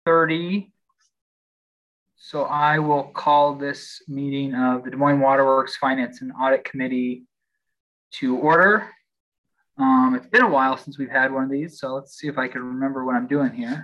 6:30. So I will call this meeting of the Des Moines Waterworks Finance and Audit Committee to order. It's been a while since we've had one of these, so let's see if I can remember what I'm doing here.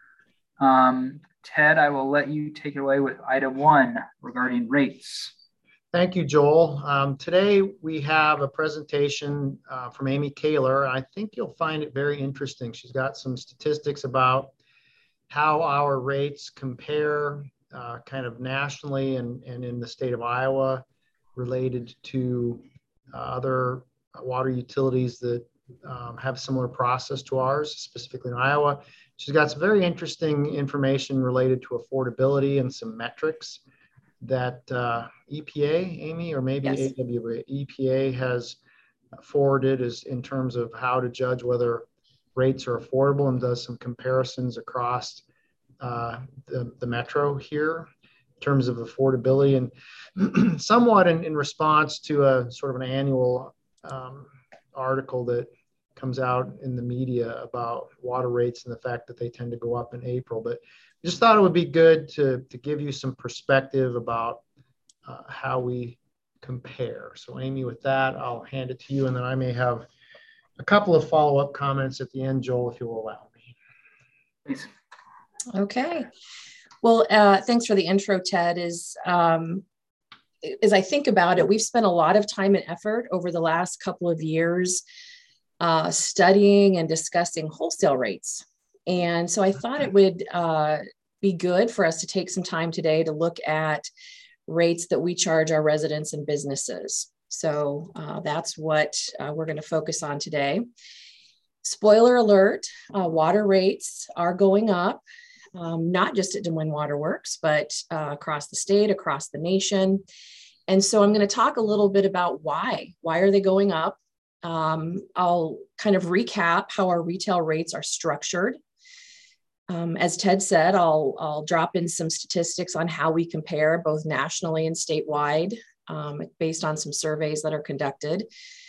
Ted, I will let you take it away with item 1 regarding rates. Thank you, Joel. Today we have a presentation from Amy Kaler. I think you'll find it very interesting. She's got some statistics about how our rates compare kind of nationally and in the state of Iowa related to other water utilities that have similar process to ours, specifically in Iowa. She's got some very interesting information related to affordability and some metrics that EPA, Amy, or maybe yes. AWA, EPA has forwarded is in terms of how to judge whether rates are affordable, and does some comparisons across the metro here in terms of affordability, and somewhat in response to a sort of an annual article that comes out in the media about water rates and the fact that they tend to go up in April. But just thought it would be good to give you some perspective about how we compare. So Amy, with that, I'll hand it to you, and then I may have a couple of follow-up comments at the end, Joel, if you will allow me. Please. Okay. Well, thanks for the intro, Ted. As I think about it, we've spent a lot of time and effort over the last couple of years studying and discussing wholesale rates. And so I thought it would be good for us to take some time today to look at rates that we charge our residents and businesses. So that's what we're going to focus on today. Spoiler alert, water rates are going up, not just at Des Moines Waterworks, but across the state, across the nation. And so I'm going to talk a little bit about why. Why are they going up? I'll kind of recap how our retail rates are structured. As Ted said, I'll drop in some statistics on how we compare both nationally and statewide based on some surveys that are conducted.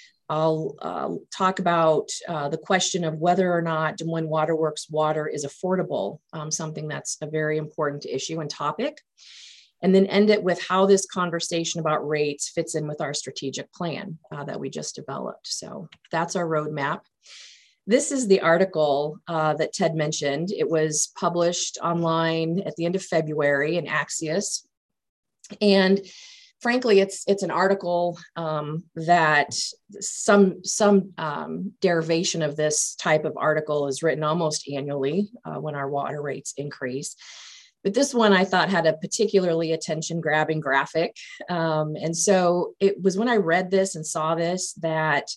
I'll talk about the question of whether or not Des Moines Waterworks water is affordable, something that's a very important issue and topic. And then end it with how this conversation about rates fits in with our strategic plan that we just developed. So that's our roadmap. This is the article that Ted mentioned. It was published online at the end of February in Axios. And frankly, it's an article that some derivation of this type of article is written almost annually when our water rates increase. But this one I thought had a particularly attention-grabbing graphic. And so it was when I read this and saw this that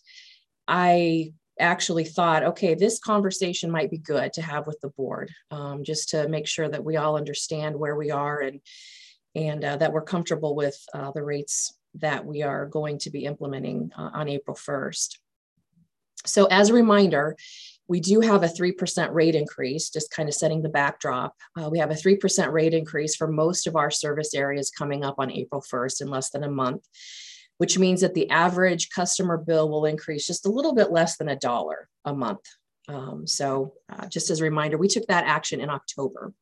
I actually thought, okay, this conversation might be good to have with the board, just to make sure that we all understand where we are and that we're comfortable with the rates that we are going to be implementing on April 1st. So as a reminder, we do have a 3% rate increase, just kind of setting the backdrop. We have a 3% rate increase for most of our service areas coming up on April 1st in less than a month, which means that the average customer bill will increase just a little bit less than $1 a month. So just as a reminder, we took that action in October.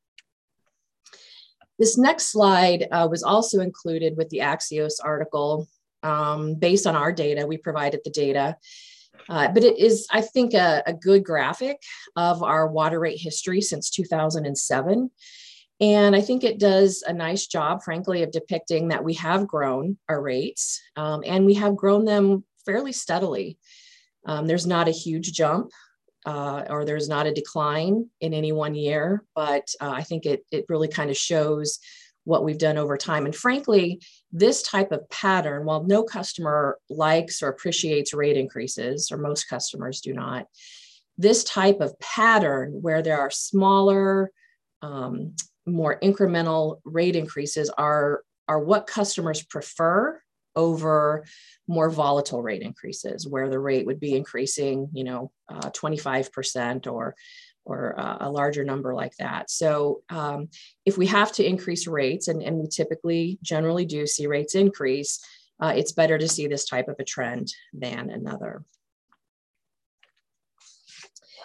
This next slide was also included with the Axios article. Based on our data, we provided the data. But it is, I think, a good graphic of our water rate history since 2007. And I think it does a nice job, frankly, of depicting that we have grown our rates and we have grown them fairly steadily. There's not a huge jump or there's not a decline in any one year, but I think it really kind of shows what we've done over time. And frankly, this type of pattern, while no customer likes or appreciates rate increases, or most customers do not, this type of pattern where there are smaller, more incremental rate increases are what customers prefer over more volatile rate increases, where the rate would be increasing, 25% or a larger number like that. So if we have to increase rates, and we typically generally do see rates increase, it's better to see this type of a trend than another.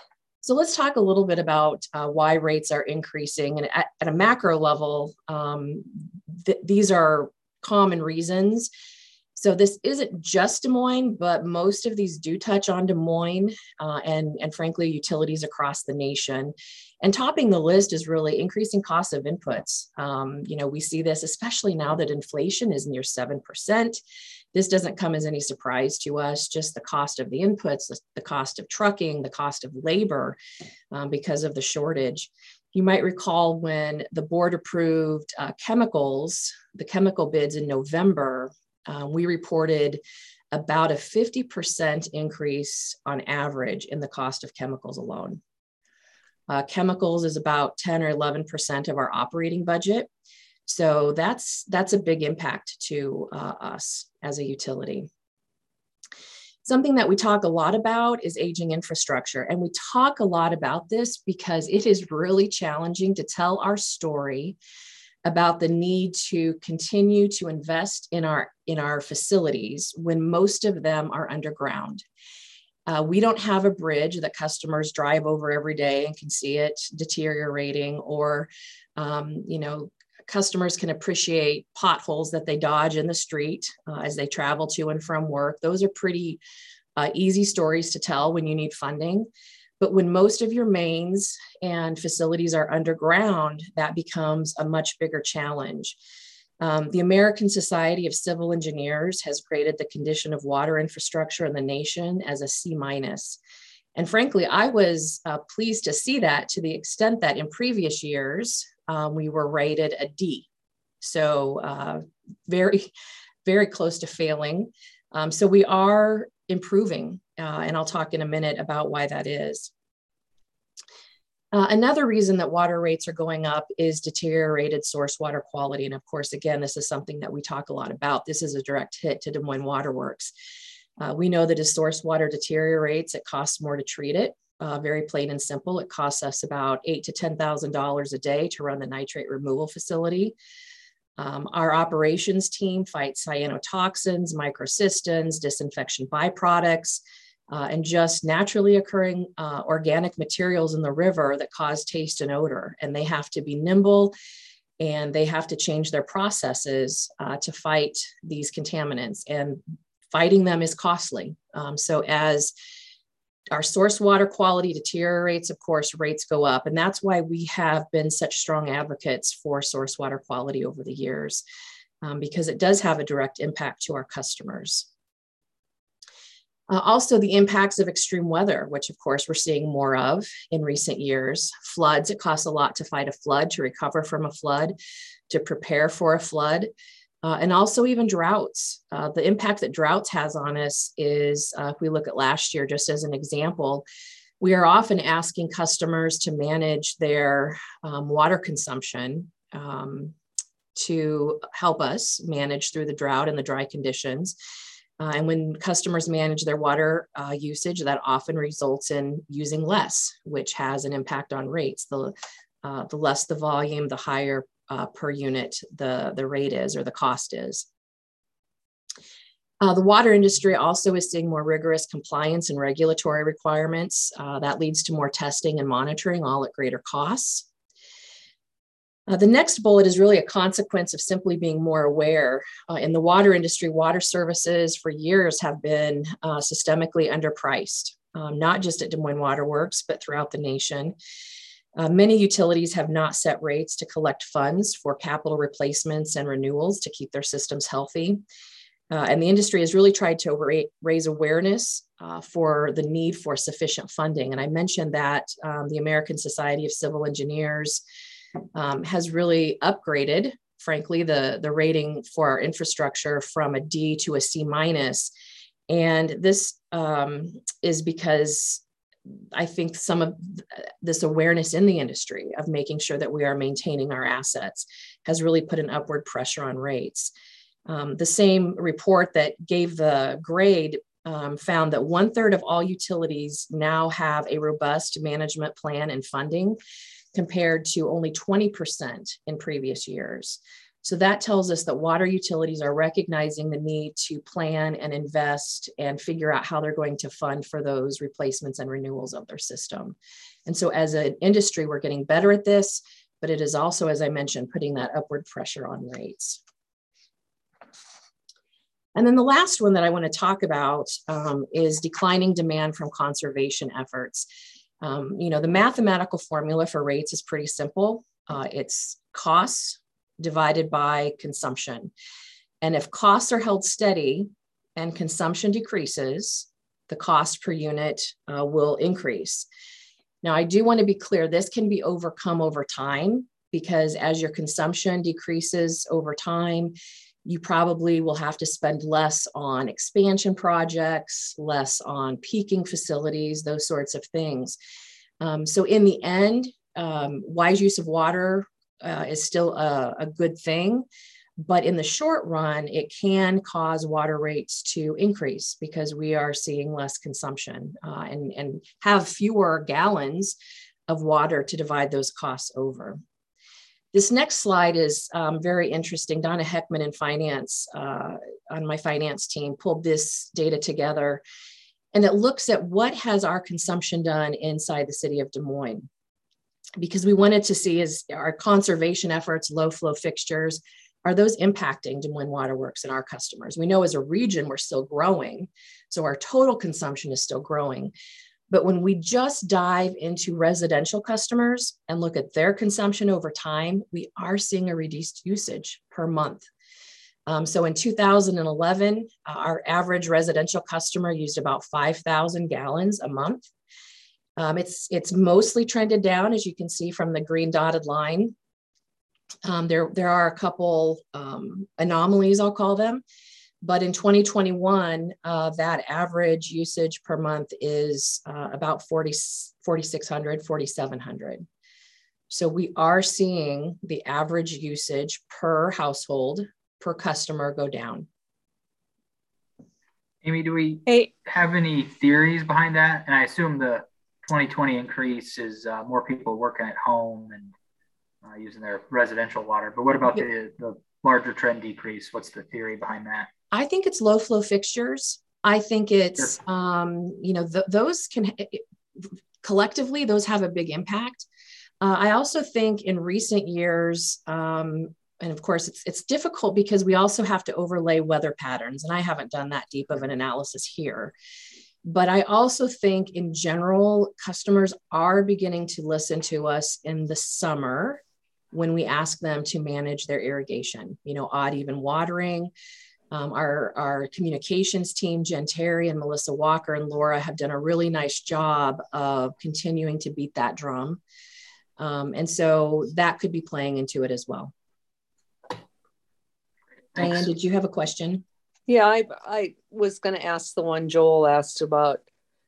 So let's talk a little bit about why rates are increasing. And at a macro level, these are common reasons. So this isn't just Des Moines, but most of these do touch on Des Moines and frankly, utilities across the nation. And topping the list is really increasing costs of inputs. We see this, especially now that inflation is near 7%. This doesn't come as any surprise to us, just the cost of the inputs, the cost of trucking, the cost of labor because of the shortage. You might recall when the board approved chemicals, the chemical bids in November, we reported about a 50% increase on average in the cost of chemicals alone. Chemicals is about 10 or 11% of our operating budget. So that's a big impact to us as a utility. Something that we talk a lot about is aging infrastructure. And we talk a lot about this because it is really challenging to tell our story about the need to continue to invest in our facilities when most of them are underground. We don't have a bridge that customers drive over every day and can see it deteriorating, or customers can appreciate potholes that they dodge in the street as they travel to and from work. Those are pretty easy stories to tell when you need funding. But when most of your mains and facilities are underground, that becomes a much bigger challenge. The American Society of Civil Engineers has graded the condition of water infrastructure in the nation as a C-. And frankly, I was pleased to see that, to the extent that in previous years, we were rated a D. So very, very close to failing. So we are improving, and I'll talk in a minute about why that is. Another reason that water rates are going up is deteriorated source water quality. And of course, again, this is something that we talk a lot about. This is a direct hit to Des Moines Water Works. We know that as source water deteriorates, it costs more to treat it. Very plain and simple. It costs us about $8,000 to $10,000 a day to run the nitrate removal facility. Our operations team fights cyanotoxins, microcystins, disinfection byproducts, and just naturally occurring organic materials in the river that cause taste and odor. And they have to be nimble, and they have to change their processes to fight these contaminants. And fighting them is costly. So as our source water quality deteriorates, of course, rates go up. And that's why we have been such strong advocates for source water quality over the years, because it does have a direct impact to our customers. Also, the impacts of extreme weather, which of course we're seeing more of in recent years. Floods, it costs a lot to fight a flood, to recover from a flood, to prepare for a flood. And also even droughts. The impact that droughts has on us is, if we look at last year, just as an example, we are often asking customers to manage their water consumption to help us manage through the drought and the dry conditions. And when customers manage their water usage, that often results in using less, which has an impact on rates. The less the volume, the higher per unit the rate is, or the cost is. The water industry also is seeing more rigorous compliance and regulatory requirements. That leads to more testing and monitoring, all at greater costs. The next bullet is really a consequence of simply being more aware. In the water industry, water services for years have been systemically underpriced, not just at Des Moines Water Works, but throughout the nation. Many utilities have not set rates to collect funds for capital replacements and renewals to keep their systems healthy. And the industry has really tried to raise awareness for the need for sufficient funding. And I mentioned that the American Society of Civil Engineers has really upgraded, frankly, the rating for our infrastructure from a D to a C-. And this is because I think some of this awareness in the industry of making sure that we are maintaining our assets has really put an upward pressure on rates. The same report that gave the grade found that 1/3 of all utilities now have a robust management plan and funding, compared to only 20% in previous years. So that tells us that water utilities are recognizing the need to plan and invest and figure out how they're going to fund for those replacements and renewals of their system. And so as an industry, we're getting better at this, but it is also, as I mentioned, putting that upward pressure on rates. And then the last one that I want to talk about is declining demand from conservation efforts. The mathematical formula for rates is pretty simple. It's costs divided by consumption. And if costs are held steady and consumption decreases, the cost per unit will increase. Now, I do want to be clear, this can be overcome over time, because as your consumption decreases over time, you probably will have to spend less on expansion projects, less on peaking facilities, those sorts of things. So in the end, wise use of water is still a good thing, but in the short run, it can cause water rates to increase because we are seeing less consumption and have fewer gallons of water to divide those costs over. This next slide is very interesting. Donna Heckman in finance, on my finance team, pulled this data together, and it looks at what has our consumption done inside the city of Des Moines. Because we wanted to see, is our conservation efforts, low flow fixtures, are those impacting Des Moines Water Works and our customers? We know as a region, we're still growing. So our total consumption is still growing. But when we just dive into residential customers and look at their consumption over time, we are seeing a reduced usage per month. So in 2011, our average residential customer used about 5,000 gallons a month. It's mostly trended down, as you can see from the green dotted line. There are a couple anomalies, I'll call them. But in 2021, that average usage per month is about 4,600, 4,700. So we are seeing the average usage per household, per customer go down. Amy, do we have any theories behind that? And I assume the 2020 increase is more people working at home and using their residential water. But what about the larger trend decrease? What's the theory behind that? I think it's low flow fixtures. I think it's, those can, collectively, those have a big impact. I also think in recent years, and of course it's difficult because we also have to overlay weather patterns, and I haven't done that deep of an analysis here. But I also think in general, customers are beginning to listen to us in the summer when we ask them to manage their irrigation, odd even watering. Our communications team, Jen Terry and Melissa Walker and Laura, have done a really nice job of continuing to beat that drum. And so that could be playing into it as well. Thanks. Diane, did you have a question? Yeah, I was going to ask the one Joel asked about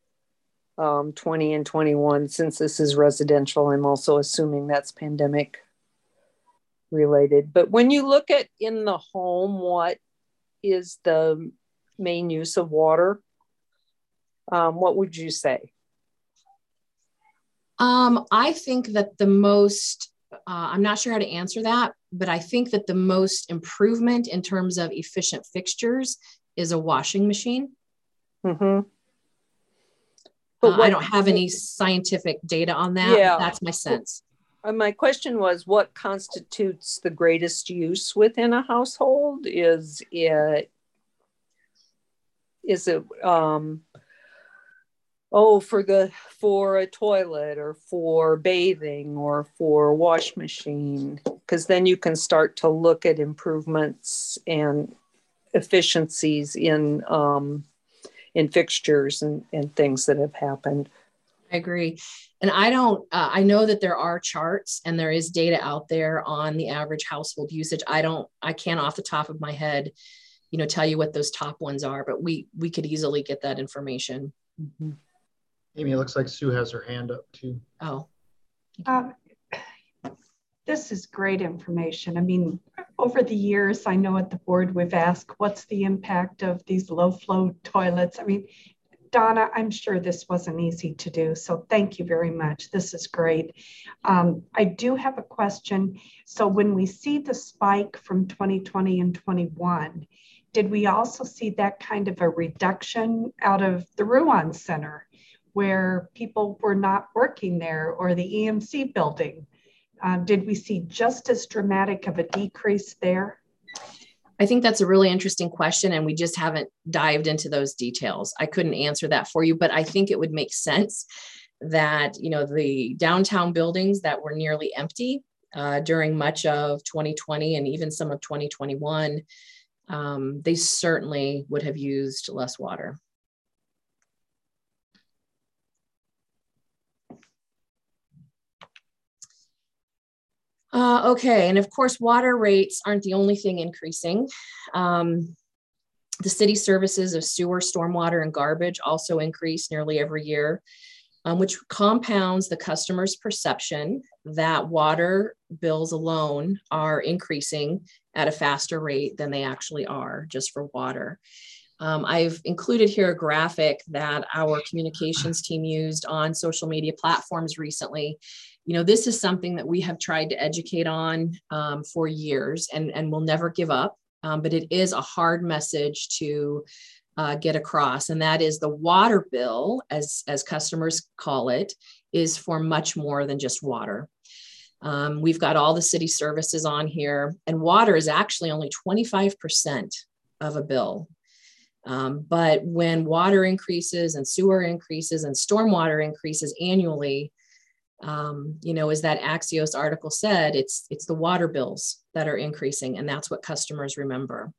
20 and 21. Since this is residential, I'm also assuming that's pandemic related. But when you look at in the home, what is the main use of water? What would you say? I think that the most, I'm not sure how to answer that, but I think that the most improvement in terms of efficient fixtures is a washing machine. Mm-hmm. But I don't have any scientific data on that. Yeah. But that's my sense. My question was, what constitutes the greatest use within a household? Is it for a toilet or for bathing or for a wash machine? Because then you can start to look at improvements and efficiencies in fixtures and things that have happened. I agree. And I know that there are charts and there is data out there on the average household usage. I can't off the top of my head, tell you what those top ones are, but we could easily get that information. Mm-hmm. Amy, it looks like Sue has her hand up too. Oh. This is great information. I mean, over the years, I know at the board we've asked, what's the impact of these low flow toilets? I mean, Donna, I'm sure this wasn't easy to do, so thank you very much. This is great. I do have a question. So when we see the spike from 2020 and 21, did we also see that kind of a reduction out of the Ruan Center where people were not working there, or the EMC building? Did we see just as dramatic of a decrease there? I think that's a really interesting question, and we just haven't dived into those details. I couldn't answer that for you, but I think it would make sense that, you know, the downtown buildings that were nearly empty during much of 2020 and even some of 2021, they certainly would have used less water. Okay, and of course, water rates aren't the only thing increasing. The city services of sewer, stormwater, and garbage also increase nearly every year, which compounds the customer's perception that water bills alone are increasing at a faster rate than they actually are just for water. I've included here a graphic that our communications team used on social media platforms recently. You know, this is something that we have tried to educate on for years and will never give up, but it is a hard message to get across. And that is the water bill, as customers call it, is for much more than just water. We've got all the city services on here, and water is actually only 25% of a bill. But when water increases and sewer increases and stormwater increases annually, you know, as that Axios article said, it's the water bills that are increasing, and that's what customers remember.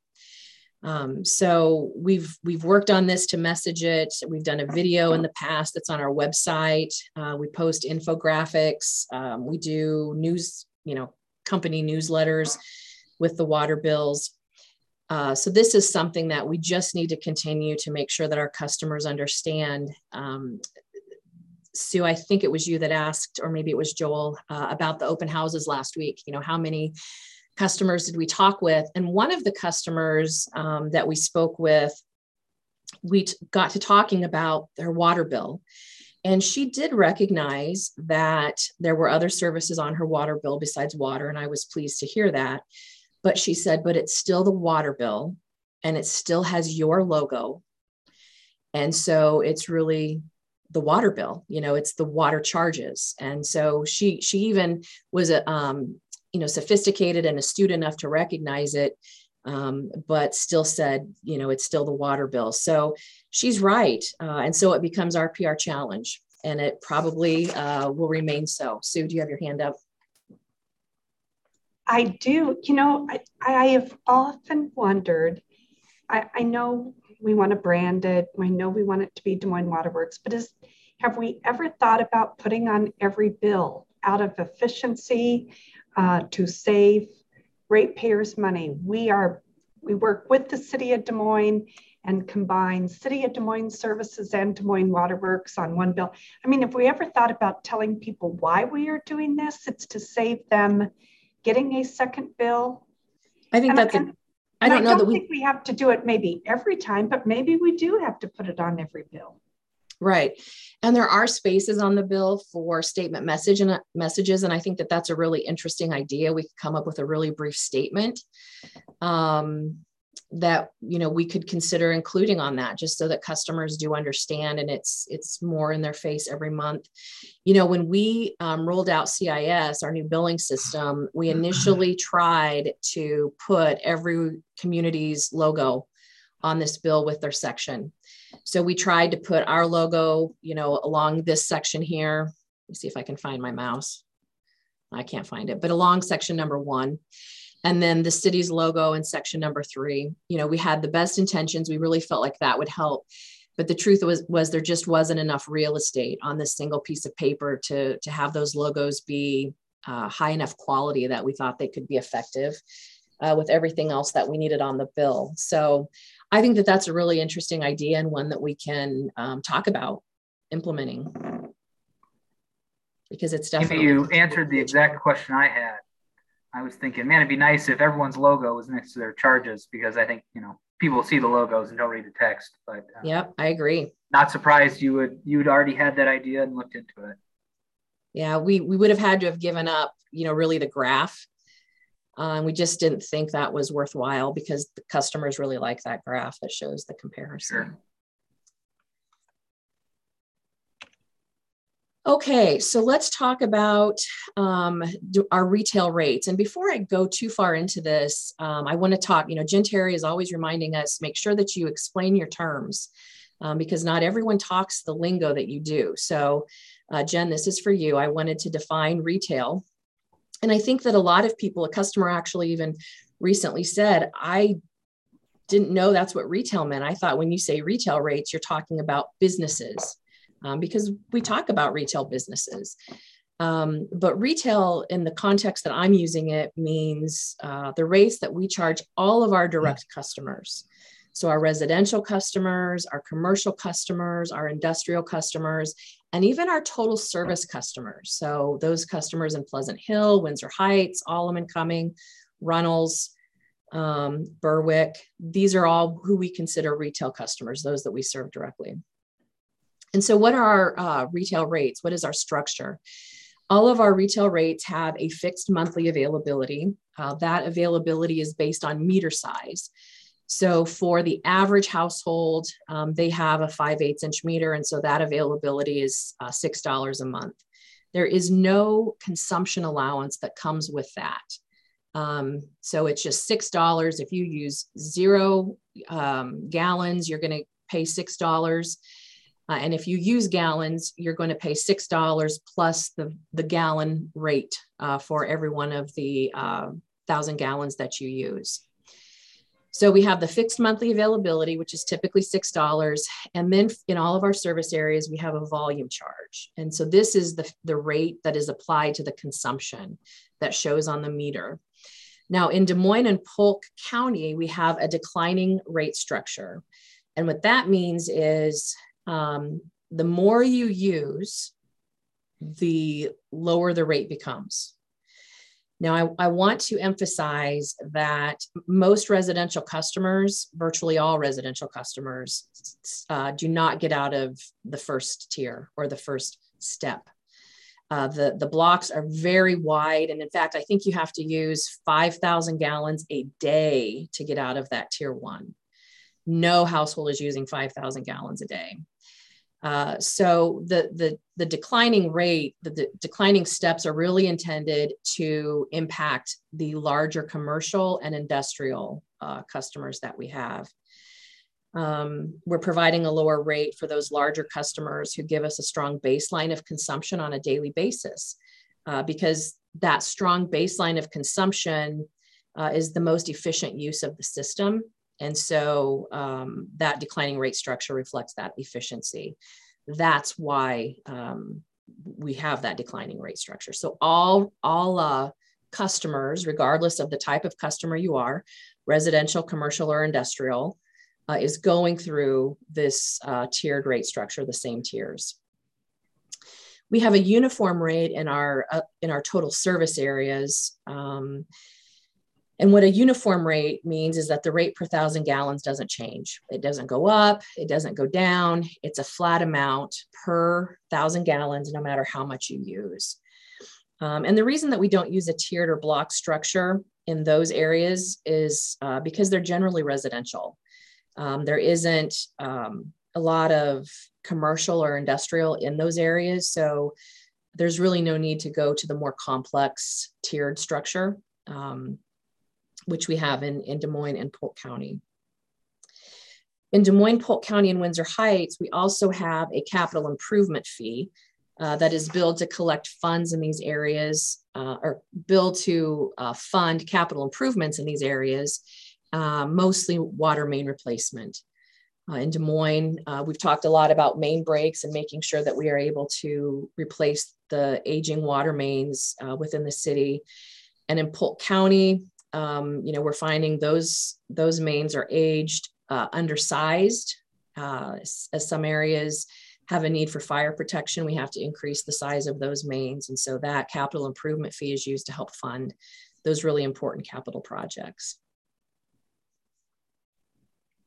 So we've worked on this to message it. We've done a video in the past that's on our website. We post infographics. We do news, you know, company newsletters with the water bills. So this is something that we just need to continue to make sure that our customers understand. Sue, I think it was you that asked, or maybe it was Joel, about the open houses last week. You know, how many customers did we talk with? And one of the customers that we spoke with, we got to talking about their water bill. And she did recognize that there were other services on her water bill besides water. And I was pleased to hear that. But she said, but it's still the water bill, and it still has your logo. And so it's really the water bill, you know, it's the water charges. And so she even was you know, sophisticated and astute enough to recognize it, but still said, you know, it's still the water bill. So she's right. And so it becomes our PR challenge, and it probably will remain so. Sue, do you have your hand up? I do. You know, I have often wondered, I know we want to brand it. I know we want it to be Des Moines Waterworks, but have we ever thought about putting on every bill out of efficiency to save ratepayers money? We work with the City of Des Moines and combine City of Des Moines services and Des Moines Waterworks on one bill. I mean, if we ever thought about telling people why we are doing this, it's to save them getting a second bill. I think I don't think we have to do it maybe every time, but maybe we do have to put it on every bill. Right. And there are spaces on the bill for statement messages. And I think that that's a really interesting idea. We could come up with a really brief statement that, you know, we could consider including on that, just so that customers do understand, and it's more in their face every month. You know, when we rolled out CIS, our new billing system, we initially tried to put every community's logo on this bill with their section. So we tried to put our logo, you know, along this section here. Let me see if I can find my mouse. I can't find it, but along section number 1. And then the city's logo in section number 3. You know, we had the best intentions. We really felt like that would help. But the truth was there just wasn't enough real estate on this single piece of paper to have those logos be high enough quality that we thought they could be effective with everything else that we needed on the bill. So I think that that's a really interesting idea, and one that we can talk about implementing, because it's definitely— You answered the exact question I had. I was thinking, man, it'd be nice if everyone's logo was next to their charges, because I think, you know, people see the logos and don't read the text. But yep, I agree. Not surprised you'd already had that idea and looked into it. Yeah, we would have had to have given up, really the graph. We just didn't think that was worthwhile because the customers really like that graph that shows the comparison. Sure. Okay, so let's talk about our retail rates. And before I go too far into this, I want to talk, Jen Terry is always reminding us, make sure that you explain your terms because not everyone talks the lingo that you do. So Jen, this is for you. I wanted to define retail. And I think that a lot of people, a customer actually even recently said, I didn't know that's what retail meant. I thought when you say retail rates, you're talking about businesses. Because we talk about retail businesses. But retail in the context that I'm using it means the rates that we charge all of our direct customers. So our residential customers, our commercial customers, our industrial customers, and even our total service customers. So those customers in Pleasant Hill, Windsor Heights, Allum and Cumming, Runnels, Berwick, these are all who we consider retail customers, those that we serve directly. And so what are our retail rates? What is our structure? All of our retail rates have a fixed monthly availability. That availability is based on meter size. So for the average household, they have a 5/8" meter. And so that availability is $6 a month. There is no consumption allowance that comes with that. So it's just $6. If you use 0 gallons, you're going to pay $6. And if you use gallons, you're going to pay $6 plus the gallon rate for every one of the 1,000 gallons that you use. So we have the fixed monthly availability, which is typically $6. And then in all of our service areas, we have a volume charge. And so this is the rate that is applied to the consumption that shows on the meter. Now in Des Moines and Polk County, we have a declining rate structure. And what that means is the more you use, the lower the rate becomes. Now, I want to emphasize that most residential customers, virtually all residential customers, do not get out of the first tier or the first step. The blocks are very wide. And in fact, I think you have to use 5,000 gallons a day to get out of that tier 1. No household is using 5,000 gallons a day. So the declining rate, the declining steps are really intended to impact the larger commercial and industrial customers that we have. We're providing a lower rate for those larger customers who give us a strong baseline of consumption on a daily basis, because that strong baseline of consumption is the most efficient use of the system. And so that declining rate structure reflects that efficiency. That's why we have that declining rate structure. So all customers, regardless of the type of customer you are, residential, commercial, or industrial, is going through this tiered rate structure, the same tiers. We have a uniform rate in our total service areas. And what a uniform rate means is that the rate per 1,000 gallons doesn't change. It doesn't go up, it doesn't go down. It's a flat amount per 1,000 gallons, no matter how much you use. And the reason that we don't use a tiered or block structure in those areas is because they're generally residential. There isn't a lot of commercial or industrial in those areas. So there's really no need to go to the more complex tiered structure, which we have in Des Moines and Polk County. In Des Moines, Polk County, and Windsor Heights, we also have a capital improvement fee that is billed to collect funds in these areas, or billed to fund capital improvements in these areas, mostly water main replacement. In Des Moines, we've talked a lot about main breaks and making sure that we are able to replace the aging water mains within the city. And in Polk County, we're finding those mains are aged, undersized, as some areas have a need for fire protection. We have to increase the size of those mains. And so that capital improvement fee is used to help fund those really important capital projects.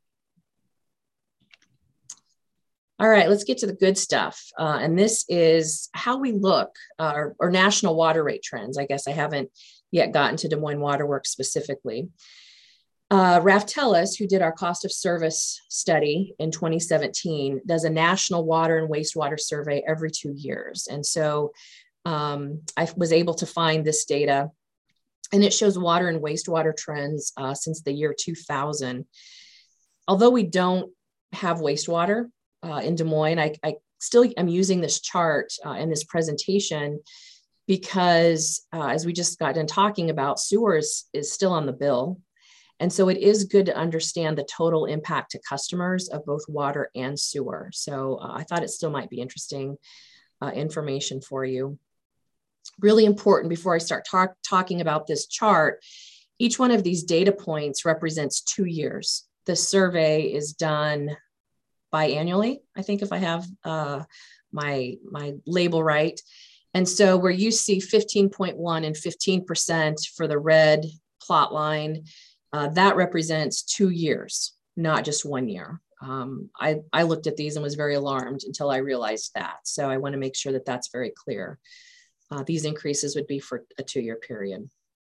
All right, let's get to the good stuff. And this is how we look, or national water rate trends. I guess I haven't yet gotten to Des Moines Water Works specifically. Raftellus, who did our cost of service study in 2017, does a national water and wastewater survey every 2 years. And so I was able to find this data, and it shows water and wastewater trends since the year 2000. Although we don't have wastewater in Des Moines, I still am using this chart in this presentation because as we just got done talking about, sewers is still on the bill. And so it is good to understand the total impact to customers of both water and sewer. So I thought it still might be interesting information for you. Really important before I start talking about this chart, each one of these data points represents 2 years. The survey is done biannually, I think, if I have my label right. And so where you see 15.1 and 15% for the red plot line, that represents 2 years, not just 1 year. I looked at these and was very alarmed until I realized that. So I want to make sure that that's very clear. These increases would be for a 2-year period.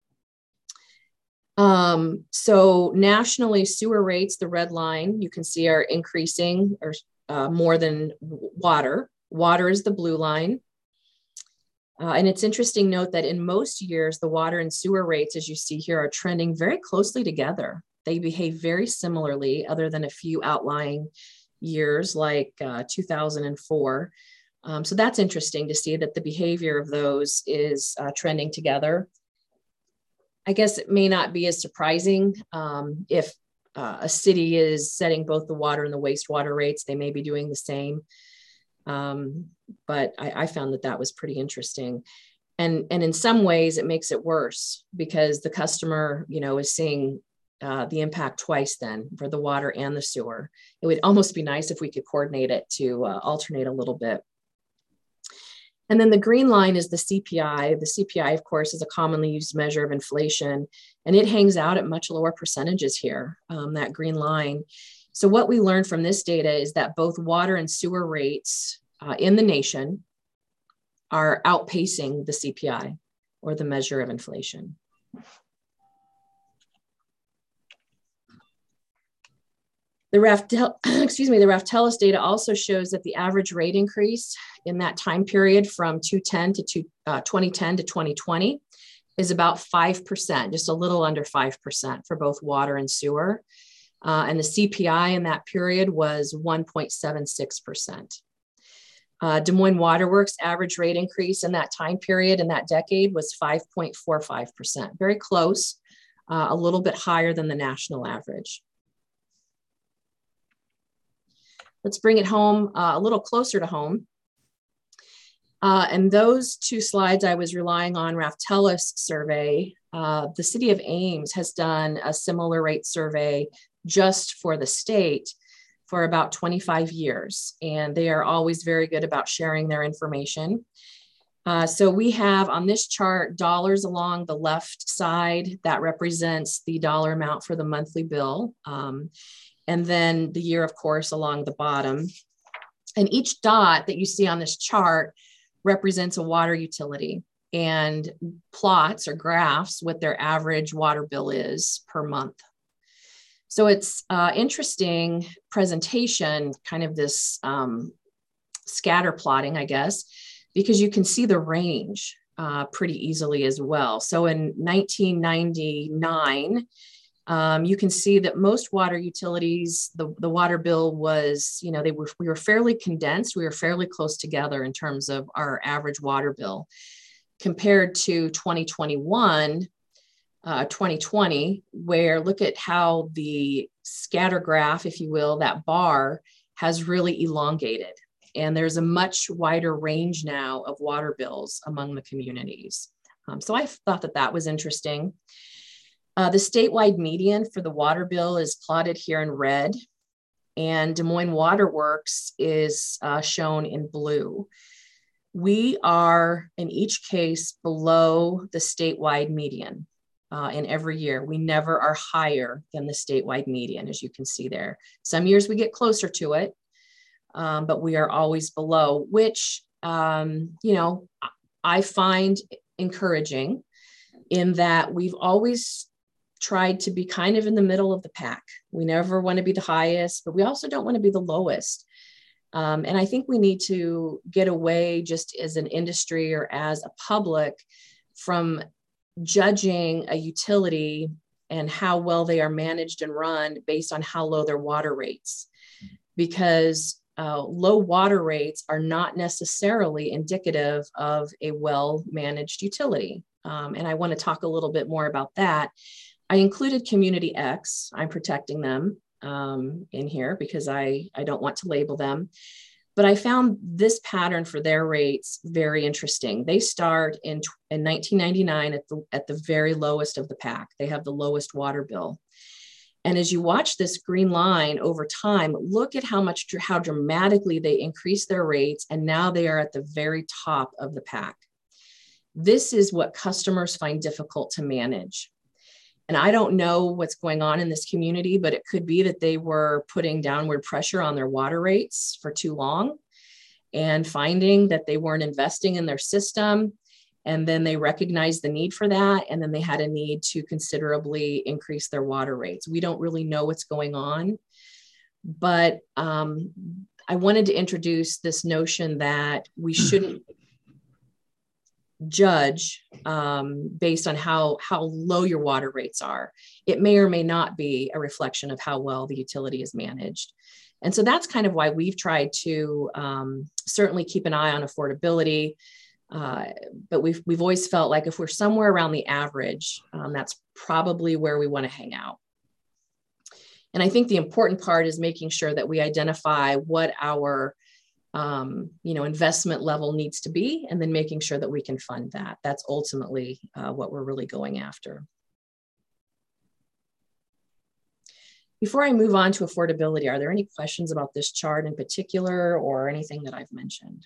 So nationally, sewer rates, the red line, you can see are increasing or more than water. Water is the blue line. And it's interesting to note that in most years, the water and sewer rates, as you see here, are trending very closely together. They behave very similarly, other than a few outlying years like 2004. So that's interesting to see that the behavior of those is trending together. I guess it may not be as surprising if a city is setting both the water and the wastewater rates, they may be doing the same. But I found that was pretty interesting. And in some ways it makes it worse because the customer, is seeing the impact twice then for the water and the sewer. It would almost be nice if we could coordinate it to alternate a little bit. And then the green line is the CPI. The CPI, of course, is a commonly used measure of inflation, and it hangs out at much lower percentages here, that green line. So what we learned from this data is that both water and sewer rates in the nation are outpacing the CPI, or the measure of inflation. The Raftellus data also shows that the average rate increase in that time period from 2010 to 2020 is about 5%, just a little under 5% for both water and sewer. And the CPI in that period was 1.76%. Des Moines Water Works average rate increase in that time period in that decade was 5.45%, very close, a little bit higher than the national average. Let's bring it home a little closer to home. And those two slides I was relying on Raftellus survey. The city of Ames has done a similar rate survey just for the state for about 25 years. And they are always very good about sharing their information. So we have on this chart dollars along the left side that represents the dollar amount for the monthly bill. And then the year, of course, along the bottom. And each dot that you see on this chart represents a water utility and plots or graphs what their average water bill is per month. So it's interesting presentation, kind of this scatter plotting, I guess, because you can see the range pretty easily as well. So in 1999, you can see that most water utilities, the water bill was, we were fairly condensed. We were fairly close together in terms of our average water bill compared to 2021, 2020, where look at how the scatter graph, if you will, that bar has really elongated. And there's a much wider range now of water bills among the communities. So I thought that was interesting. The statewide median for the water bill is plotted here in red, and Des Moines Water Works is shown in blue. We are, in each case, below the statewide median in every year. We never are higher than the statewide median, as you can see there. Some years we get closer to it, but we are always below, which, I find encouraging in that we've always tried to be kind of in the middle of the pack. We never want to be the highest, but we also don't want to be the lowest. And I think we need to get away, just as an industry or as a public, from judging a utility and how well they are managed and run based on how low their water rates, because low water rates are not necessarily indicative of a well-managed utility. And I want to talk a little bit more about that. I included Community X. I'm protecting them in here because I don't want to label them. But I found this pattern for their rates very interesting. They start in 1999 at the very lowest of the pack. They have the lowest water bill. And as you watch this green line over time, look at how dramatically they increase their rates. And now they are at the very top of the pack. This is what customers find difficult to manage. And I don't know what's going on in this community, but it could be that they were putting downward pressure on their water rates for too long and finding that they weren't investing in their system. And then they recognized the need for that. And then they had a need to considerably increase their water rates. We don't really know what's going on, but I wanted to introduce this notion that we shouldn't judge based on how low your water rates are. It may or may not be a reflection of how well the utility is managed. And so that's kind of why we've tried to certainly keep an eye on affordability. But we've always felt like if we're somewhere around the average, that's probably where we want to hang out. And I think the important part is making sure that we identify what our investment level needs to be, and then making sure that we can fund that. That's ultimately what we're really going after. Before I move on to affordability, are there any questions about this chart in particular or anything that I've mentioned?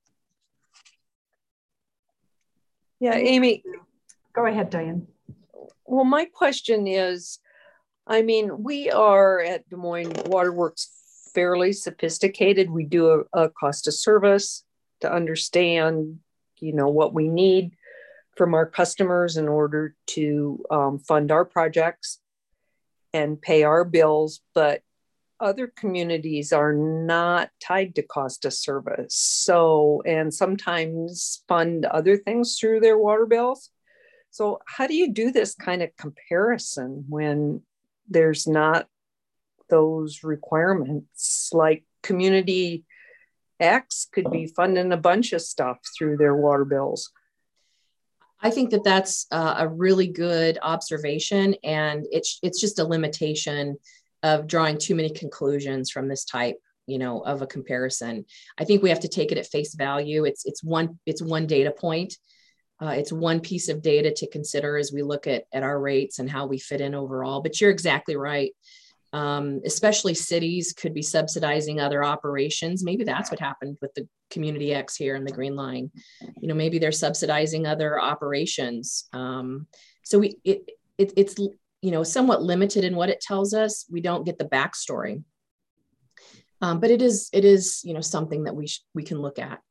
Yeah, Amy. Go ahead, Diane. Well, my question is, we are at Des Moines Waterworks fairly sophisticated. We do a cost of service to understand, what we need from our customers in order to fund our projects and pay our bills. But other communities are not tied to cost of service. So, and sometimes fund other things through their water bills. So how do you do this kind of comparison when there's not those requirements? Like Community X could be funding a bunch of stuff through their water bills. I think that that's a really good observation, and it's just a limitation of drawing too many conclusions from this type, of a comparison. I think we have to take it at face value. It's one data point. It's one piece of data to consider as we look at our rates and how we fit in overall. But you're exactly right. Especially cities could be subsidizing other operations. Maybe that's what happened with the Community X here in the green line. Maybe they're subsidizing other operations. So it's somewhat limited in what it tells us. We don't get the backstory, but it is something that we can look at.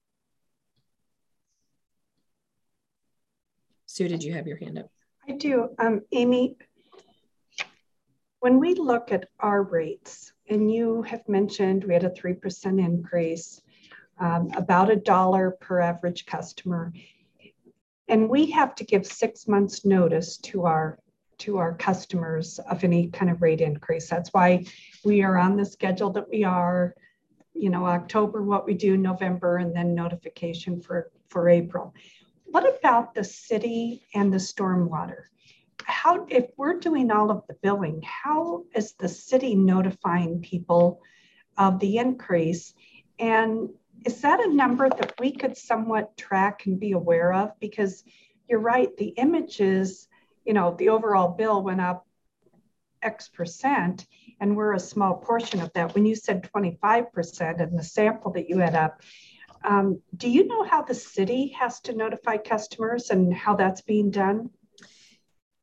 Sue, did you have your hand up? I do. Amy, when we look at our rates, and you have mentioned we had a 3% increase, about $1 per average customer, and we have to give 6 months notice to our customers of any kind of rate increase. That's why we are on the schedule that we are, October, what we do, November, and then notification for April. What about the city and the stormwater? If we're doing all of the billing, how is the city notifying people of the increase? And is that a number that we could somewhat track and be aware of? Because you're right, the images, the overall bill went up X percent, and we're a small portion of that. When you said 25% in the sample that you had up, do you know how the city has to notify customers and how that's being done?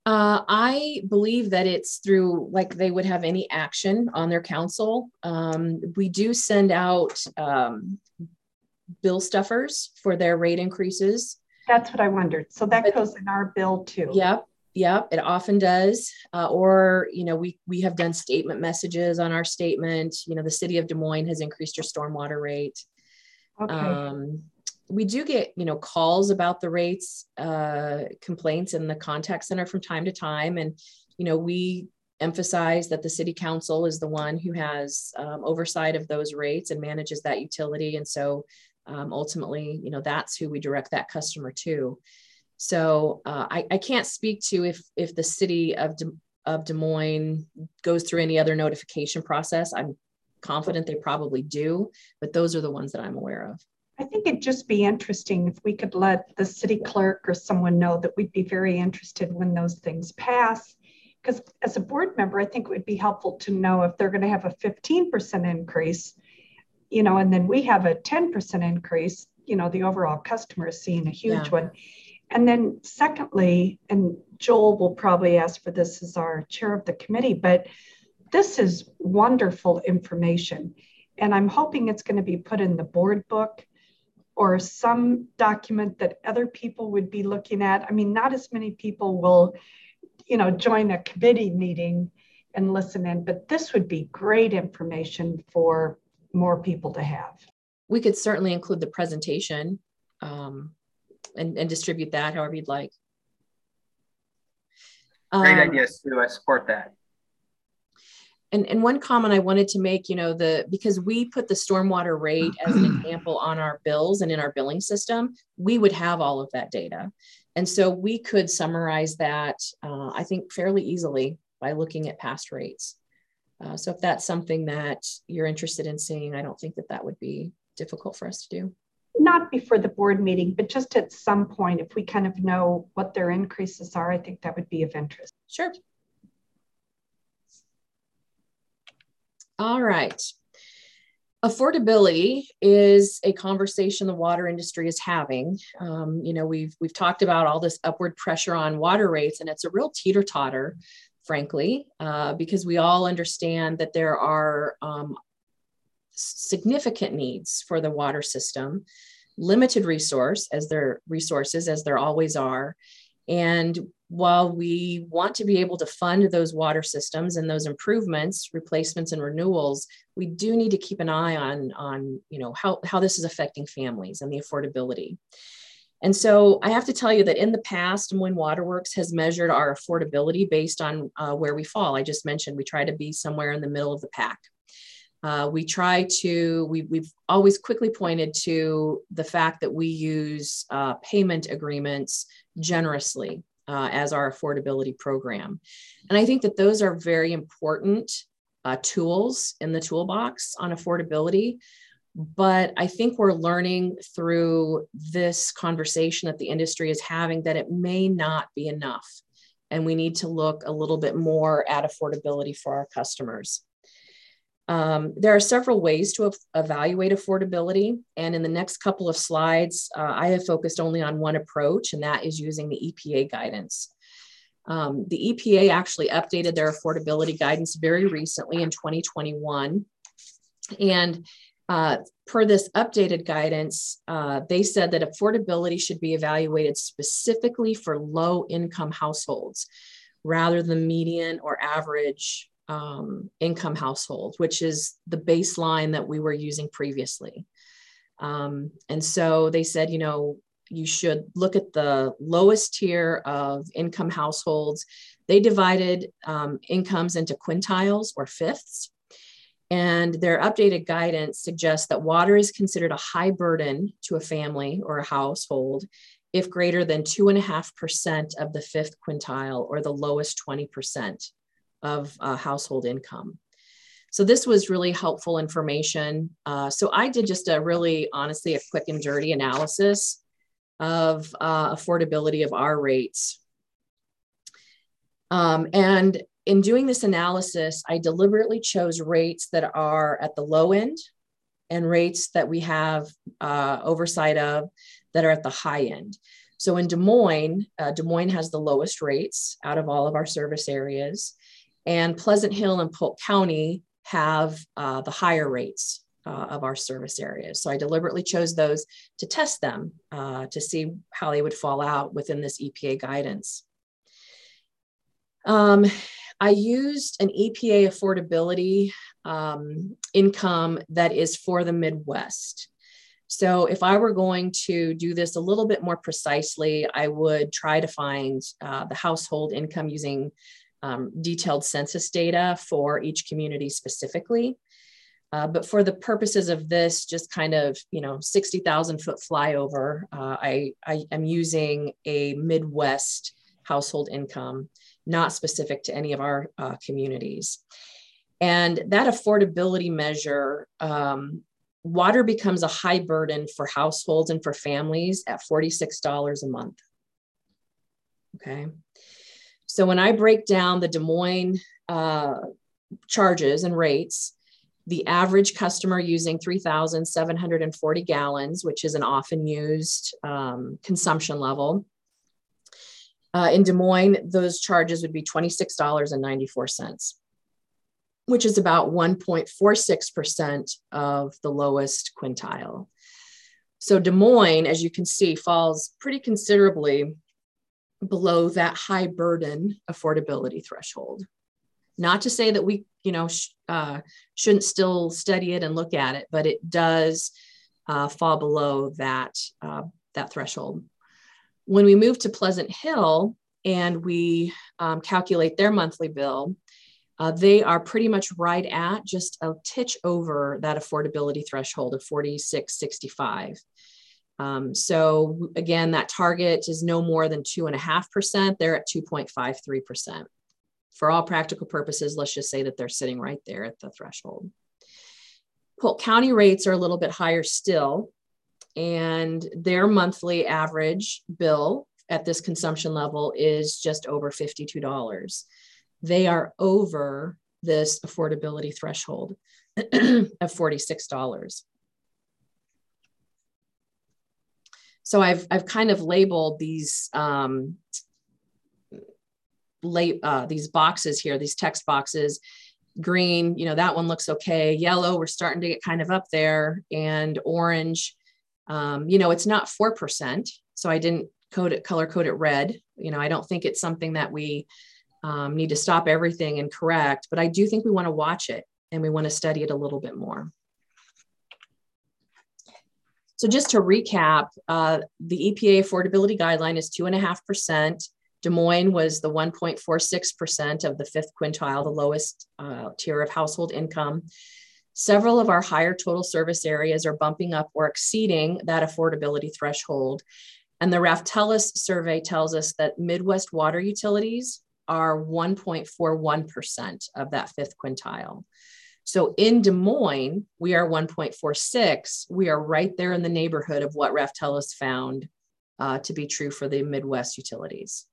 I believe that it's through, like, they would have any action on their council. We do send out bill stuffers for their rate increases. That's what I wondered. So that goes in our bill too. Yep, it often does. Or, we have done statement messages on our statement. The city of Des Moines has increased your stormwater rate. Okay. We do get, calls about the rates, complaints in the contact center from time to time. And, we emphasize that the city council is the one who has oversight of those rates and manages that utility. And so ultimately, that's who we direct that customer to. So I can't speak to if the city of Des Moines goes through any other notification process. I'm confident they probably do, but those are the ones that I'm aware of. I think it'd just be interesting if we could let the city clerk or someone know that we'd be very interested when those things pass. Because as a board member, I think it would be helpful to know if they're going to have a 15% increase, and then we have a 10% increase, the overall customer is seeing a huge one. And then secondly, and Joel will probably ask for this as our chair of the committee, but this is wonderful information. And I'm hoping it's going to be put in the board book or some document that other people would be looking at. I mean, not as many people will, join a committee meeting and listen in, but this would be great information for more people to have. We could certainly include the presentation and distribute that however you'd like. Great idea, Sue. I support that. And one comment I wanted to make, because we put the stormwater rate as an example on our bills and in our billing system, we would have all of that data. And so we could summarize that, I think, fairly easily by looking at past rates. So if that's something that you're interested in seeing, I don't think that would be difficult for us to do. Not before the board meeting, but just at some point, if we kind of know what their increases are, I think that would be of interest. Sure. All right. Affordability is a conversation the water industry is having. We've talked about all this upward pressure on water rates, and it's a real teeter-totter, frankly, because we all understand that there are significant needs for the water system, limited resources as there always are. And while we want to be able to fund those water systems and those improvements, replacements and renewals, we do need to keep an eye on how this is affecting families and the affordability. And so I have to tell you that in the past, Des Moines Waterworks has measured our affordability based on where we fall. I just mentioned we try to be somewhere in the middle of the pack. We've always quickly pointed to the fact that we use payment agreements generously as our affordability program. And I think that those are very important tools in the toolbox on affordability. But I think we're learning through this conversation that the industry is having that it may not be enough. And we need to look a little bit more at affordability for our customers. There are several ways to evaluate affordability. And in the next couple of slides, I have focused only on one approach, and that is using the EPA guidance. The EPA actually updated their affordability guidance very recently in 2021. And per this updated guidance, they said that affordability should be evaluated specifically for low-income households rather than median or average income household, which is the baseline that we were using previously. And so they said, you should look at the lowest tier of income households. They divided incomes into quintiles or fifths. And their updated guidance suggests that water is considered a high burden to a family or a household if greater than 2.5% of the fifth quintile or the lowest 20% of household income. So this was really helpful information. So I did just honestly, a quick and dirty analysis of affordability of our rates. And in doing this analysis, I deliberately chose rates that are at the low end and rates that we have oversight of that are at the high end. So in Des Moines has the lowest rates out of all of our service areas, and Pleasant Hill and Polk County have the higher rates of our service areas. So I deliberately chose those to test them to see how they would fall out within this EPA guidance. I used an EPA affordability income that is for the Midwest. So if I were going to do this a little bit more precisely, I would try to find the household income using detailed census data for each community specifically. But for the purposes of this, just kind of, 60,000 foot flyover, I am using a Midwest household income, not specific to any of our communities. And that affordability measure, water becomes a high burden for households and for families at $46 a month. Okay. So when I break down the Des Moines charges and rates, the average customer using 3,740 gallons, which is an often used consumption level. In Des Moines, those charges would be $26.94, which is about 1.46% of the lowest quintile. So Des Moines, as you can see, falls pretty considerably below that high burden affordability threshold. Not to say that we, shouldn't still study it and look at it, but it does fall below that threshold. When we move to Pleasant Hill and we calculate their monthly bill, they are pretty much right at just a titch over that affordability threshold of $46.65. So again, that target is no more than 2.5%. They're at 2.53%. For all practical purposes, let's just say that they're sitting right there at the threshold. Polk County rates are a little bit higher still, and their monthly average bill at this consumption level is just over $52. They are over this affordability threshold of $46. So I've kind of labeled these these boxes here, these text boxes. Green, that one looks okay. Yellow, we're starting to get kind of up there, and orange, it's not 4%, so I didn't color code it red. I don't think it's something that we need to stop everything and correct, but I do think we want to watch it and we want to study it a little bit more. So just to recap, the EPA affordability guideline is 2.5%. Des Moines was the 1.46% of the fifth quintile, the lowest tier of household income. Several of our higher total service areas are bumping up or exceeding that affordability threshold. And the Raftellus survey tells us that Midwest water utilities are 1.41% of that fifth quintile. So in Des Moines, we are 1.46. We are right there in the neighborhood of what Raftellus found to be true for the Midwest utilities.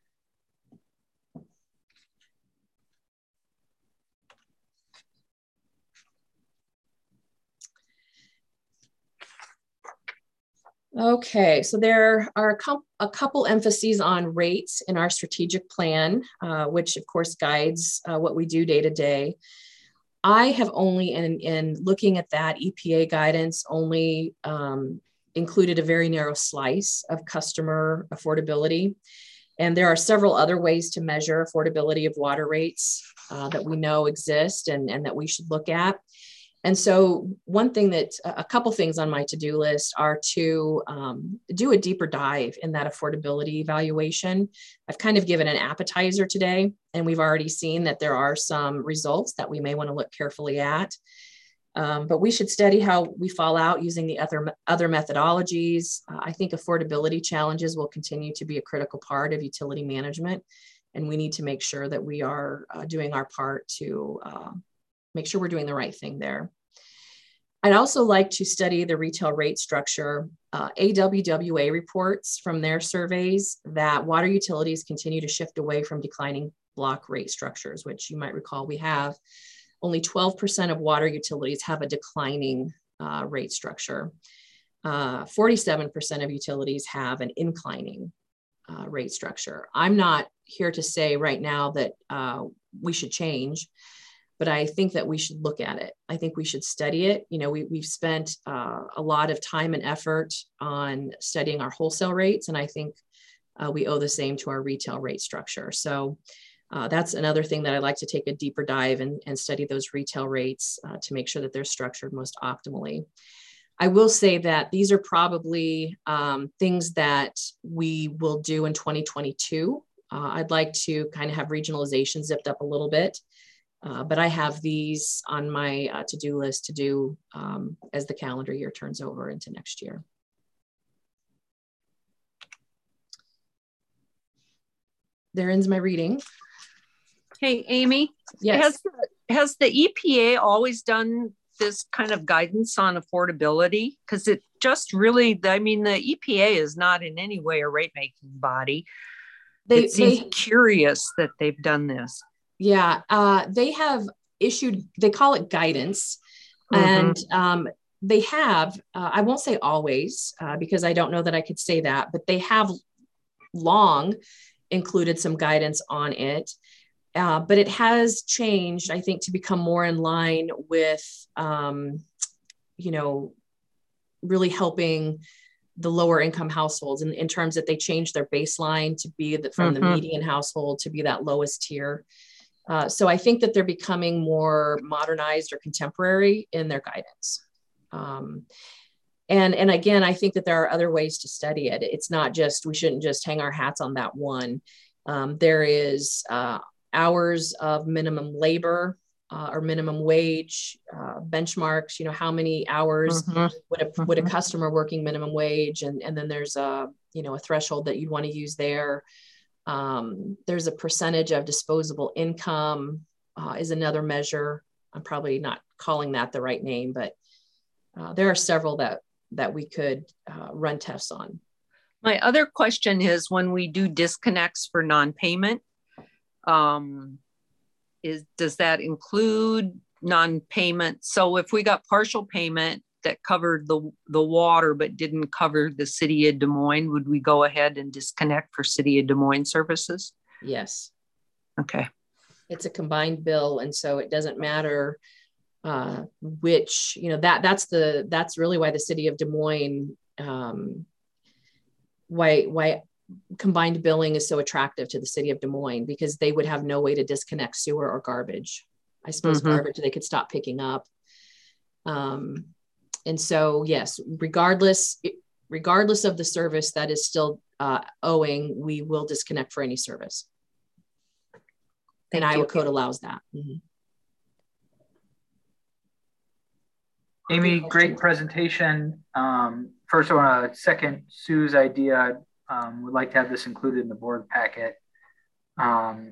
Okay, so there are a couple emphases on rates in our strategic plan, which of course guides what we do day to day. I have only, in looking at that EPA guidance, only included a very narrow slice of customer affordability. And there are several other ways to measure affordability of water rates that we know exist and that we should look at. And so a couple things on my to-do list are to do a deeper dive in that affordability evaluation. I've kind of given an appetizer today, and we've already seen that there are some results that we may want to look carefully at. But we should study how we fall out using the other methodologies. I think affordability challenges will continue to be a critical part of utility management, and we need to make sure that we are doing our part to make sure we're doing the right thing there. I'd also like to study the retail rate structure. AWWA reports from their surveys that water utilities continue to shift away from declining block rate structures, which you might recall we have. Only 12% of water utilities have a declining rate structure. 47% of utilities have an inclining rate structure. I'm not here to say right now that we should change, but I think that we should look at it. I think we should study it. You know, we've spent a lot of time and effort on studying our wholesale rates, and I think we owe the same to our retail rate structure. So that's another thing that I'd like to take a deeper dive and study those retail rates to make sure that they're structured most optimally. I will say that these are probably things that we will do in 2022. I'd like to kind of have regionalization zipped up a little bit, but I have these on my to-do list to do as the calendar year turns over into next year. There ends my reading. Hey, Amy. Yes. Has the EPA always done this kind of guidance on affordability? Because it just really, I mean, the EPA is not in any way a rate-making body. It seems curious that they've done this. Yeah, they have issued, they call it guidance. And they have, I won't say always, because I don't know that I could say that, but they have long included some guidance on it. But it has changed, I think, to become more in line with, you know, really helping the lower income households in terms that they changed their baseline to be from the median household to be that lowest tier. So I think that they're becoming more modernized or contemporary in their guidance. And again, I think that there are other ways to study it. It's not just, we shouldn't just hang our hats on that one. There is hours of minimum labor or minimum wage benchmarks, you know, how many hours would a customer working minimum wage? And then there's a, you know, a threshold that you'd want to use there. There's a percentage of disposable income is another measure. I'm probably not calling that the right name, but there are several that we could run tests on. My other question is, when we do disconnects for non-payment, does that include non-payment? So if we got partial payment that covered the water but didn't cover the city of Des Moines, would we go ahead and disconnect for city of Des Moines services? Yes. Okay. It's a combined bill, and so it doesn't matter which, you know, that's really why the city of Des Moines, why combined billing is so attractive to the city of Des Moines, because they would have no way to disconnect sewer or garbage. I suppose garbage they could stop picking up. And so, yes, regardless of the service that is still owing, we will disconnect for any service. And Iowa code allows that. Amy, great presentation. First, I want to second Sue's idea. Would like to have this included in the board packet. And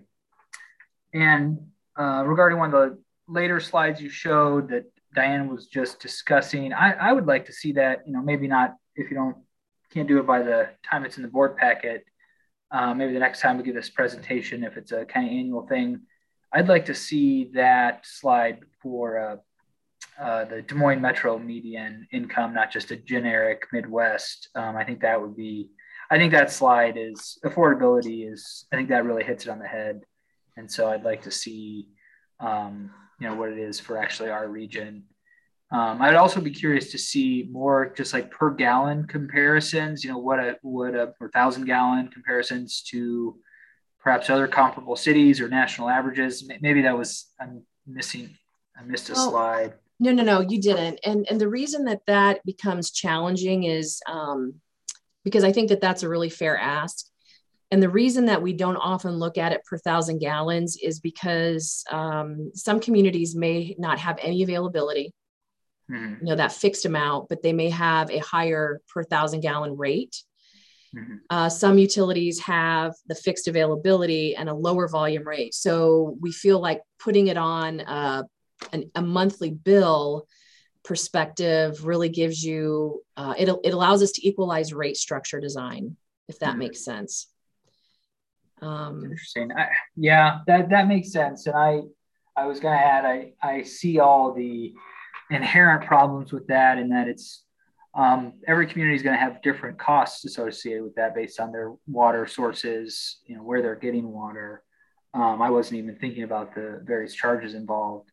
regarding one of the later slides you showed that Diane was just discussing, I would like to see that, you know, maybe not, if you can't do it by the time it's in the board packet, maybe the next time we give this presentation, if it's a kind of annual thing, I'd like to see that slide for the Des Moines Metro median income, not just a generic Midwest. I think that slide is affordability I think that really hits it on the head. And so I'd like to see, you know, what it is for actually our region. I'd also be curious to see more just like per gallon comparisons, you know, what a 1,000 gallon comparisons to perhaps other comparable cities or national averages. Maybe I missed a slide. No, you didn't. And the reason that becomes challenging is because I think that that's a really fair ask. And the reason that we don't often look at it per 1,000 gallons is because some communities may not have any availability, you know, that fixed amount, but they may have a higher per 1,000 gallon rate. Some utilities have the fixed availability and a lower volume rate. So we feel like putting it on a monthly bill perspective really gives you, it allows us to equalize rate structure design, if that makes sense. Interesting. Yeah, that makes sense. And I was going to add, I see all the inherent problems with that, and that it's every community is going to have different costs associated with that based on their water sources, where they're getting water. I wasn't even thinking about the various charges involved.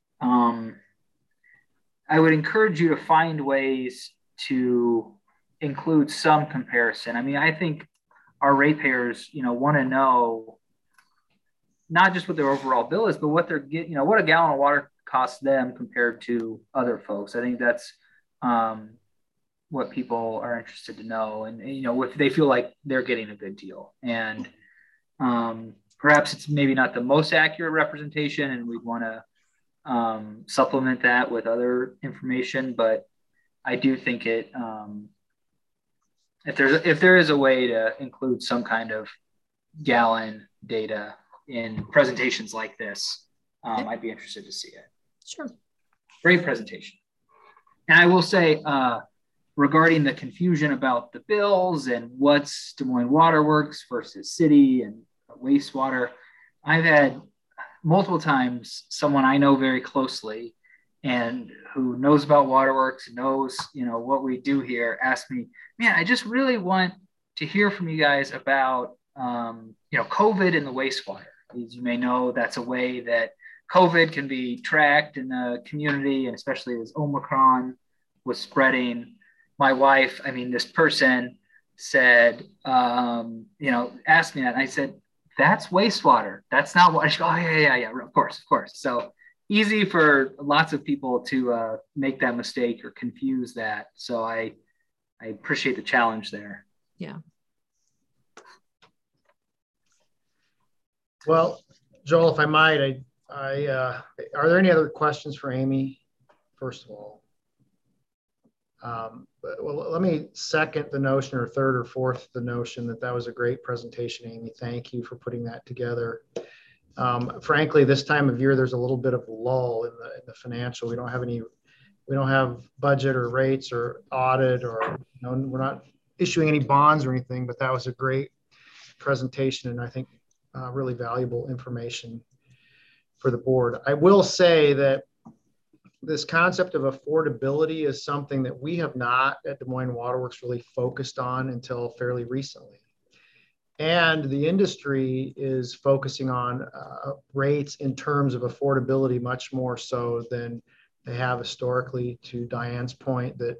I would encourage you to find ways to include some comparison. I mean, I think our ratepayers, want to know not just what their overall bill is, but what they're getting, what a gallon of water costs them compared to other folks. I think that's what people are interested to know. And, if they feel like they're getting a good deal. And perhaps it's maybe not the most accurate representation, and we'd want to supplement that with other information. But I do think if there is a way to include some kind of gallon data in presentations like this, I'd be interested to see it. Sure. Great presentation. And I will say, regarding the confusion about the bills and what's Des Moines Water Works versus city and wastewater, I've had multiple times someone I know very closely and who knows about waterworks, knows, what we do here, ask me, man, I just really want to hear from you guys about, COVID and the wastewater. As you may know, that's a way that COVID can be tracked in the community, and especially as Omicron was spreading. My wife, this person said, asked me that, and I said, that's wastewater. That's not what. Oh, yeah. Of course. So easy for lots of people to make that mistake or confuse that. So I appreciate the challenge there. Yeah. Well, Joel, if I might, are there any other questions for Amy? First of all, well, let me second the notion, or third or fourth the notion that was a great presentation, Amy. Thank you for putting that together. Frankly, this time of year, there's a little bit of a lull in the financial. We don't have budget or rates or audit, or we're not issuing any bonds or anything. But that was a great presentation, and I think really valuable information for the board. I will say that this concept of affordability is something that we have not at Des Moines Waterworks really focused on until fairly recently. And the industry is focusing on rates in terms of affordability much more so than they have historically. To Diane's point that,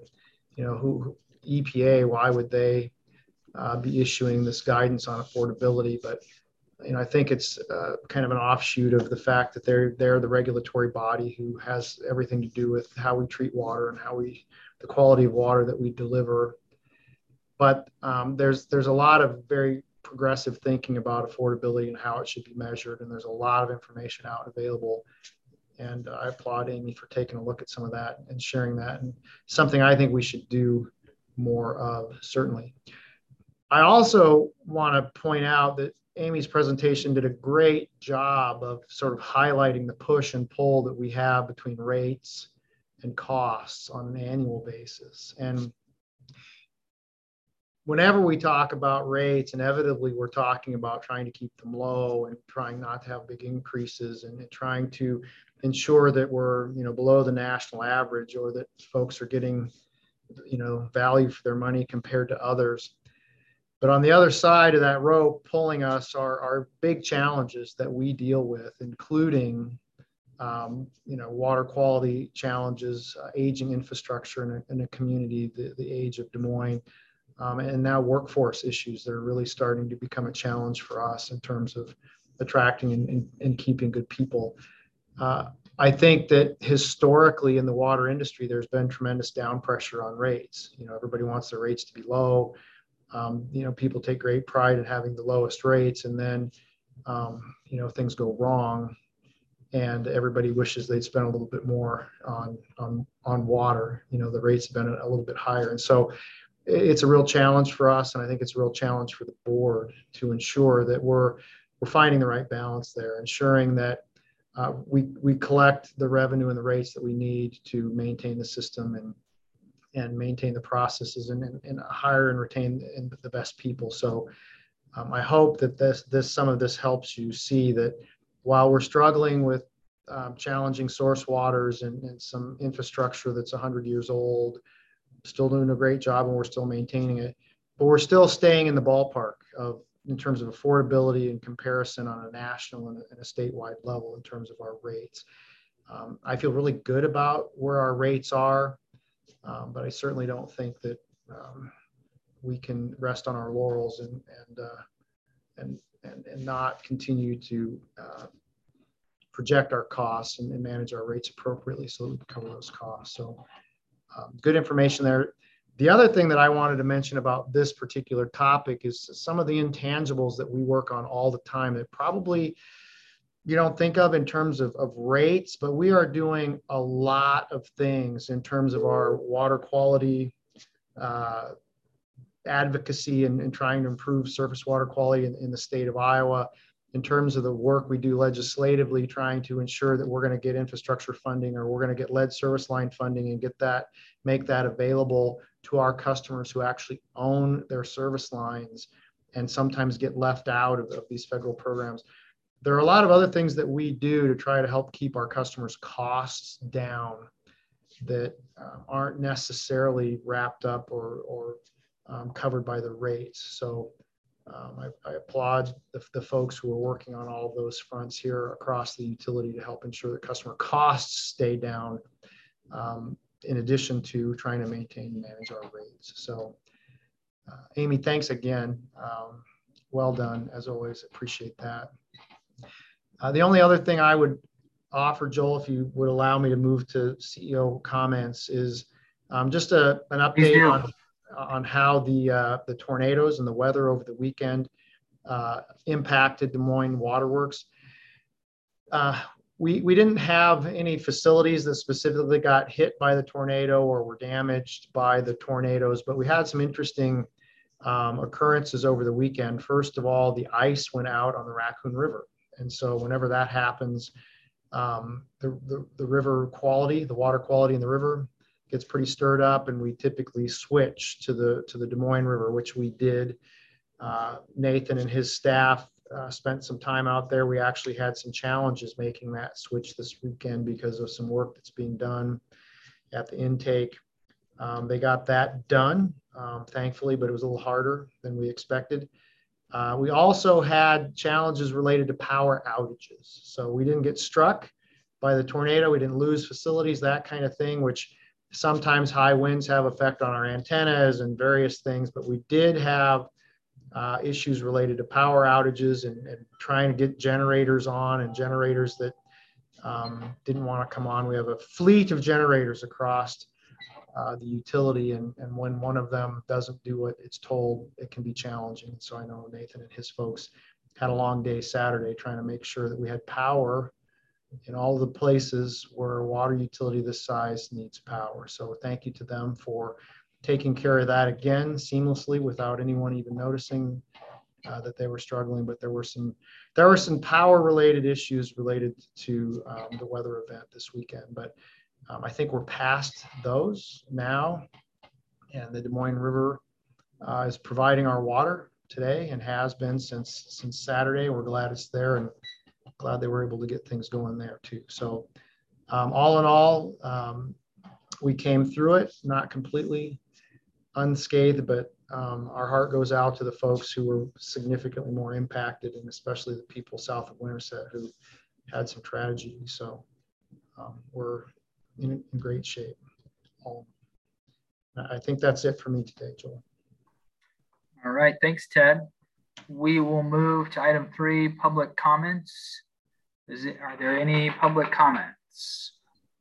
EPA, why would they be issuing this guidance on affordability? But I think it's kind of an offshoot of the fact that they're the regulatory body who has everything to do with how we treat water and the quality of water that we deliver. But there's a lot of very progressive thinking about affordability and how it should be measured, and there's a lot of information out available. And I applaud Amy for taking a look at some of that and sharing that, and something I think we should do more of, certainly. I also want to point out that Amy's presentation did a great job of sort of highlighting the push and pull that we have between rates and costs on an annual basis. And whenever we talk about rates, inevitably we're talking about trying to keep them low and trying not to have big increases, and trying to ensure that we're below the national average, or that folks are getting value for their money compared to others. But on the other side of that rope pulling us are big challenges that we deal with, including water quality challenges, aging infrastructure in a community, the age of Des Moines, and now workforce issues that are really starting to become a challenge for us in terms of attracting and keeping good people. I think that historically in the water industry, there's been tremendous down pressure on rates. Everybody wants their rates to be low. People take great pride in having the lowest rates, and then, things go wrong, and everybody wishes they'd spend a little bit more on water. The rates have been a little bit higher, and so it's a real challenge for us, and I think it's a real challenge for the board to ensure that we're finding the right balance there, ensuring that we collect the revenue and the rates that we need to maintain the system and maintain the processes and hire and retain the best people. So I hope that some of this helps you see that while we're struggling with challenging source waters and some infrastructure that's 100 years old, still doing a great job and we're still maintaining it, but we're still staying in the ballpark of in terms of affordability in comparison on a national and a statewide level in terms of our rates. I feel really good about where our rates are, but I certainly don't think that we can rest on our laurels and not continue to project our costs and manage our rates appropriately so that we can cover those costs. So good information there. The other thing that I wanted to mention about this particular topic is some of the intangibles that we work on all the time that probably you don't think of in terms of rates, but we are doing a lot of things in terms of our water quality advocacy and trying to improve surface water quality in the state of Iowa, in terms of the work we do legislatively, trying to ensure that we're going to get infrastructure funding or we're going to get lead service line funding and make that available to our customers who actually own their service lines and sometimes get left out of these federal programs. There are a lot of other things that we do to try to help keep our customers' costs down that aren't necessarily wrapped up or covered by the rates. So I applaud the folks who are working on all of those fronts here across the utility to help ensure that customer costs stay down, in addition to trying to maintain and manage our rates. So Amy, thanks again. Well done, as always. Appreciate that. The only other thing I would offer, Joel, if you would allow me to move to CEO comments, is just an update on how the tornadoes and the weather over the weekend impacted Des Moines Waterworks. We didn't have any facilities that specifically got hit by the tornado or were damaged by the tornadoes, but we had some interesting occurrences over the weekend. First of all, the ice went out on the Raccoon River. And so whenever that happens, the river quality, the water quality in the river gets pretty stirred up, and we typically switch to the Des Moines River, which we did. Nathan and his staff spent some time out there. We actually had some challenges making that switch this weekend because of some work that's being done at the intake. They got that done, thankfully, but it was a little harder than we expected. We also had challenges related to power outages. So we didn't get struck by the tornado. We didn't lose facilities, that kind of thing, which sometimes high winds have effect on our antennas and various things. But we did have issues related to power outages and trying to get generators on, and generators that didn't want to come on. We have a fleet of generators across the utility, and when one of them doesn't do what it's told, it can be challenging. So I know Nathan and his folks had a long day Saturday trying to make sure that we had power in all the places where a water utility this size needs power. So thank you to them for taking care of that again seamlessly without anyone even noticing that they were struggling. But there were some power related issues related to the weather event this weekend. But I think we're past those now, and the Des Moines River is providing our water today and has been since Saturday. We're glad it's there and glad they were able to get things going there too. So all in all, we came through it, not completely unscathed, but our heart goes out to the folks who were significantly more impacted, and especially the people south of Winterset who had some tragedy. So we're in great shape. I think that's it for me today, Joel. All right, thanks, Ted. We will move to item 3, public comments. Are there any public comments?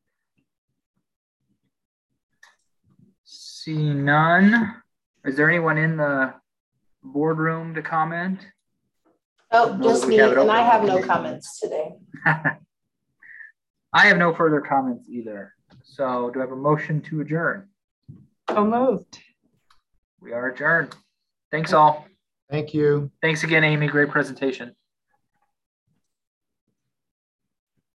See none. Is there anyone in the boardroom to comment? Oh, just me, and I have no comments today. I have no further comments either. So do I have a motion to adjourn? So moved. We are adjourned. Thanks all. Thank you. Thanks again, Amy. Great presentation.